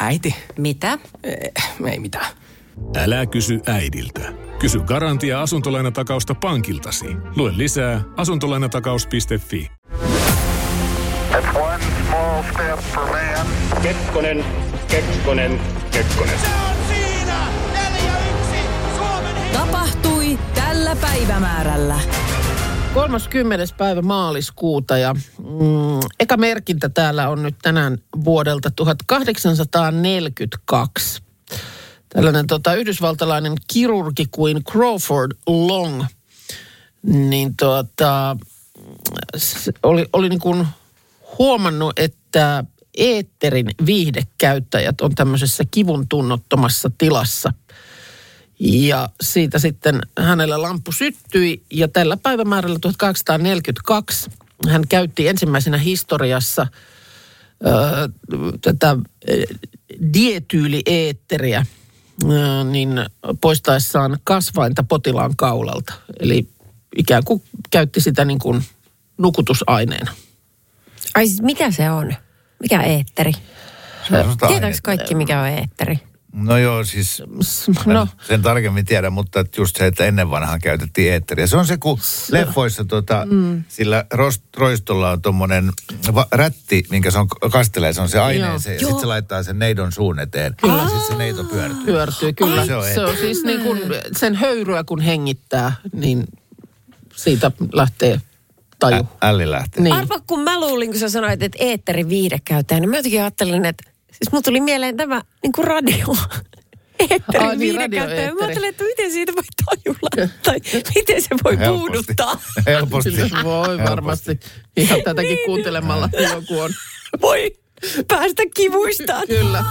Äiti. Mitä? Ei mitään. Älä kysy äidiltä. Kysy Garantia asuntolainatakausta pankiltasi. Lue lisää asuntolainatakaus.fi. It's one small step for man. Kekkonen. Se on siinä! 4-1 Suomen Tapahtui tällä päivämäärällä. 30. päivä maaliskuuta ja eka merkintä täällä on nyt tänään vuodelta 1842. Tällainen yhdysvaltalainen kirurgi kuin Crawford Long, niin oli niin kuin huomannut, että eetterin viihdekäyttäjät on tämmöisessä kivun tunnottomassa tilassa. Ja siitä sitten hänellä lamppu syttyi ja tällä päivämäärällä 1842 hän käytti ensimmäisenä historiassa tätä dietyylieetteriä niin poistaessaan kasvainta potilaan kaulalta. Eli ikään kuin käytti sitä niin kuin nukutusaineena. Ai siis mikä se on? Mikä eetteri? Tietääkö kaikki mikä on eetteri? No joo, siis sen tarkemmin tiedä, mutta just se, että ennen vanhaan käytettiin eetteriä. Se on se, kun leffoissa sillä roistolla on tommonen rätti, minkä se on kastelee, se on se aineeseen. Ja sitten se laittaa sen neidon suun eteen. Kyllä. Ja sitten se neito pyörtyy. Pyörtyy, kyllä. Se on siis niin kuin sen höyryä kun hengittää, niin siitä lähtee taju. Älli lähtee. Niin. Arva, kun mä luulin, kun sä sanoit, että eetterin viihdekäyttäjä, niin mä jotenkin ajattelin, että siis mulla tuli mieleen tämä niin kuin radio. Eetterin viihdekäyttäjä. Mä ajattelin, että miten siitä voi tajulla. Tai miten se voi puuduttaa. Helposti. Voi varmasti. Ihan tätäkin kuuntelemalla joku on. Voi päästä kivuistaan. Kyllä.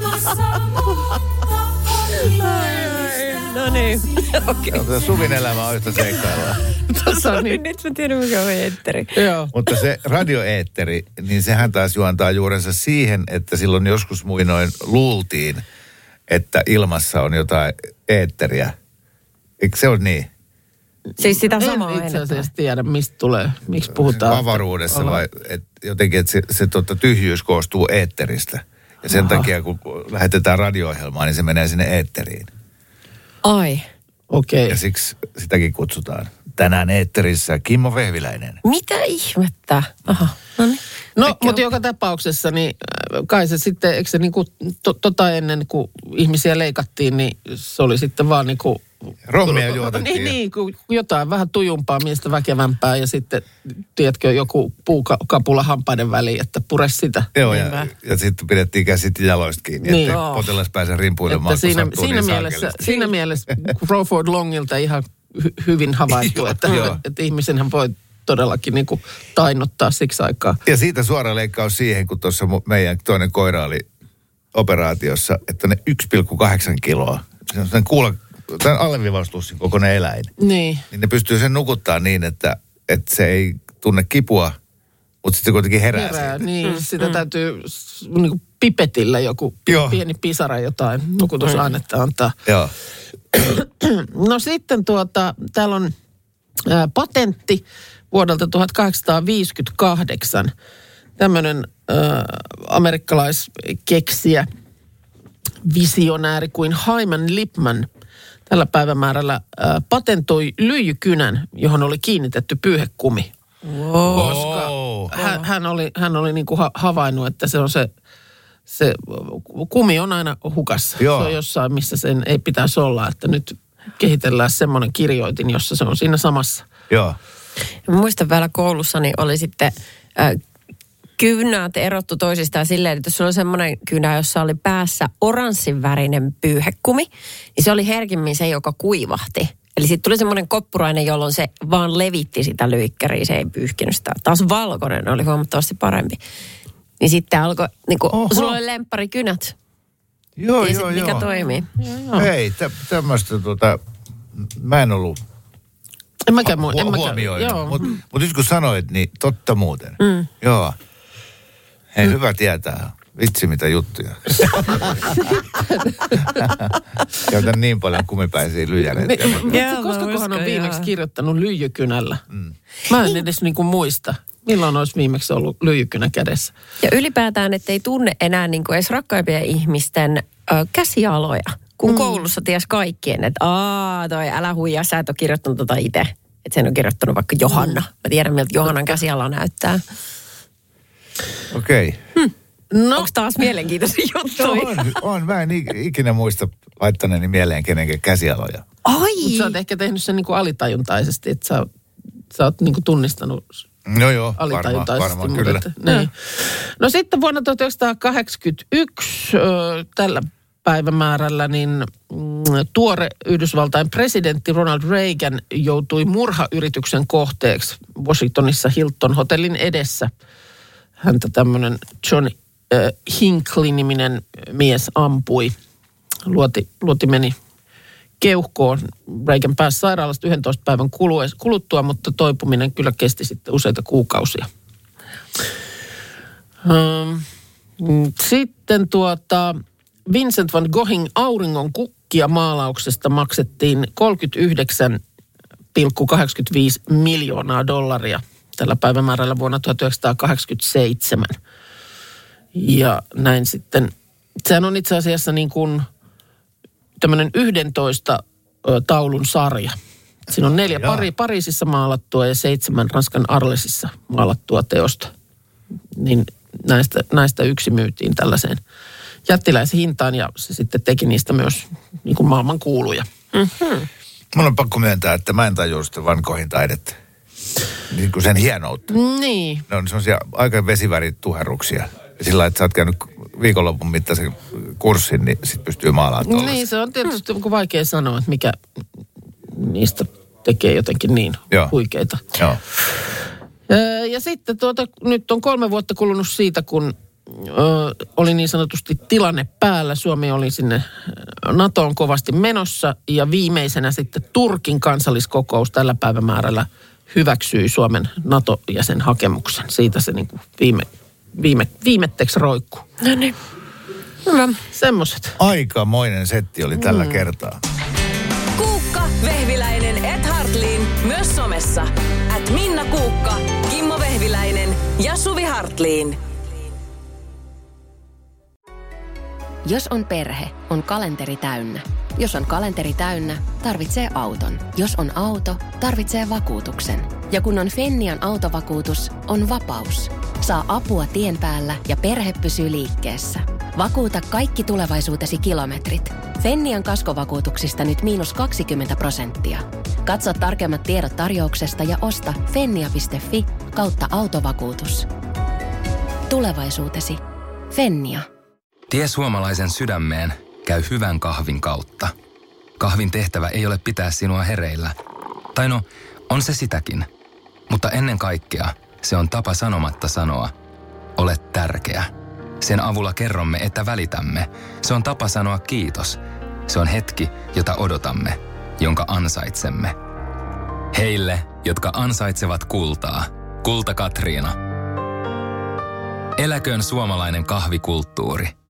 No niin. Okay. Suvin elämä on yhtä seikkailua. Nyt mä tiedän, mikä on eetteri. Joo. Mutta se radioeetteri, niin sehän taas juontaa juurensa siihen, että silloin joskus muinoin luultiin, että ilmassa on jotain eetteriä. Eikö se ole niin? Siis sitä samaa en itse asiassa tiedä, mistä tulee, miksi puhutaan. Avaruudessa vai jotenkin, että se tyhjyys koostuu eetteristä. Ja sen takia, kun lähetetään radio-ohjelmaa, niin se menee sinne eetteriin. Ai. Okei. Okay. Ja siksi sitäkin kutsutaan. Tänään eetterissä Kimmo Vehviläinen. Mitä ihmettä? Aha, no niin. No, mutta joka tapauksessa, niin kai se sitten, eikö se niinku ennen kuin ihmisiä leikattiin, niin se oli sitten vaan niinku rommia juotettiin. Niin, jotain vähän tujumpaa, miestä väkevämpää ja sitten, tiedätkö, joku puukapula hampaiden väliin, että pure sitä. Joo, ja sitten pidettiin käsit jaloista kiinni, niin, että potilas pääsee rimpuilemaan, kun sattuu niin siinä mielessä Crawford Longilta ihan hyvin havaittu, että ihmisenhän voi todellakin niin kuin tainottaa siksi aikaa. Ja siitä suora leikkaus siihen, kun tuossa meidän toinen koira oli operaatiossa, että ne 1,8 kiloa, se on tämän alleviivaustussin kokoinen eläin. Niin ne pystyy sen nukuttaa niin, että se ei tunne kipua, mutta sitten kuitenkin herää siitä. Niin, sitä täytyy niin kuin pipetillä joku pieni pisara jotain nukutusainetta antaa. Joo. No sitten täällä on patentti vuodelta 1858. Tämmöinen amerikkalaiskeksijä, visionääri kuin Hyman Lipman tällä päivämäärällä patentoi lyijykynän, johon oli kiinnitetty pyyhekumi. Wow. Koska hän oli niin kuin havainnut, että se on se kumi on aina hukassa. Joo. Se on jossain, missä sen ei pitäisi olla, että nyt kehitellään semmoinen kirjoitin, jossa se on siinä samassa. Joo. Muistan vielä koulussani oli sitten kynät erottu toisistaan silleen, että jos sulla oli semmoinen kynä, jossa oli päässä oranssin värinen pyyhekumi, niin se oli herkimmin se, joka kuivahti. Eli sitten tuli semmoinen koppurainen, jolloin se vaan levitti sitä lyikkäriä, se ei pyyhkinyt sitä. Taas valkoinen oli huomattavasti parempi. Niin sitten alkoi, niin kuin, sulla oli lempparikynät. Joo. Mikä toimii. Hei, tämmöistä mä en ollut huomioinut. Mutta nyt kun sanoit, niin totta muuten. Joo. Hei, hyvä tietää. Vitsi mitä juttuja. Käytän niin paljon kumipäisiä lyijäreitä. Koska hän on viimeksi kirjoittanut lyijykynällä? Mä en edes niinku muista. Milloin olisi viimeksi ollut lyijykynä kädessä? Ja ylipäätään, että ei tunne enää niin kuin edes rakkaimpien ihmisten käsialoja. Kun koulussa ties kaikkien, että toi älä huijaa, sä et ole kirjoittanut tota itse. Että sen on kirjoittanut vaikka Johanna. Mä tiedän, miltä Johannan käsiala näyttää. Okei. No, Onko taas mielenkiintoisia juttuja? On. Mä en ikinä muista laittaneeni mieleen kenenkään käsialoja. Ai! sä oot ehkä tehnyt sen niin kuin alitajuntaisesti, että sä oot niin kuin tunnistanut No joo, alitajuntaisesti. varmaan kyllä. Niin. No sitten vuonna 1981 tällä päivämäärällä niin tuore Yhdysvaltain presidentti Ronald Reagan joutui murhayrityksen kohteeksi Washingtonissa Hilton-hotellin edessä. Häntä tämmöinen John Hinckley-niminen mies ampui. Luoti meni keuhkoon. Reagan pääsi sairaalasta 11 päivän kuluttua, mutta toipuminen kyllä kesti sitten useita kuukausia. Sitten Vincent van Goghin Auringon kukkia maalauksesta maksettiin $39,85 miljoonaa tällä päivämäärällä vuonna 1987. Ja näin sitten, sehän on itse asiassa niin kuin tämmöinen 11 taulun sarja. Siinä on 4 Pariisissa maalattua ja 7 Ranskan Arlesissa maalattua teosta. Niin näistä yksi myytiin tällaiseen jättiläishintaan ja se sitten teki niistä myös niin kuin maailman kuuluja. Mm-hmm. Mun on pakko myöntää, että mä en tajua sitä Van Goghin taidetta. Niin kuin sen hienoutta. Niin. Ne on semmoisia aika vesivärituherruksia. Sillä lailla, että sä oot käynyt viikonlopun mittaisen kurssin, niin sit pystyy maalaamaan tuollaista. Niin, se on tietysti vaikea sanoa, että mikä niistä tekee jotenkin niin huikeita. Joo. Ja sitten nyt on 3 vuotta kulunut siitä, kun oli niin sanotusti tilanne päällä. Suomi oli sinne NATOon kovasti menossa ja viimeisenä sitten Turkin kansalliskokous tällä päivämäärällä hyväksyi Suomen NATO-jäsen hakemuksen. Siitä se niin kuin viimetteeksi roikkuu. No niin. Hyvä. Semmoiset. Aikamoinen setti oli tällä kertaa. Kuukka, Vehviläinen, Hartliin myös somessa. @Minna Kuukka, Kimmo Vehviläinen ja Suvi Hartliin. Jos on perhe, on kalenteri täynnä. Jos on kalenteri täynnä, tarvitsee auton. Jos on auto, tarvitsee vakuutuksen. Ja kun on Fennian autovakuutus, on vapaus. Saa apua tien päällä ja perhe pysyy liikkeessä. Vakuuta kaikki tulevaisuutesi kilometrit. Fennian kaskovakuutuksista nyt -20%. Katso tarkemmat tiedot tarjouksesta ja osta fennia.fi/autovakuutus. Tulevaisuutesi. Fennia. Tie suomalaisen sydämeen käy hyvän kahvin kautta. Kahvin tehtävä ei ole pitää sinua hereillä. Tai no, on se sitäkin. Mutta ennen kaikkea se on tapa sanomatta sanoa, olet tärkeä. Sen avulla kerromme, että välitämme. Se on tapa sanoa kiitos. Se on hetki, jota odotamme, jonka ansaitsemme. Heille, jotka ansaitsevat kultaa. Kulta Katriina. Eläköön suomalainen kahvikulttuuri.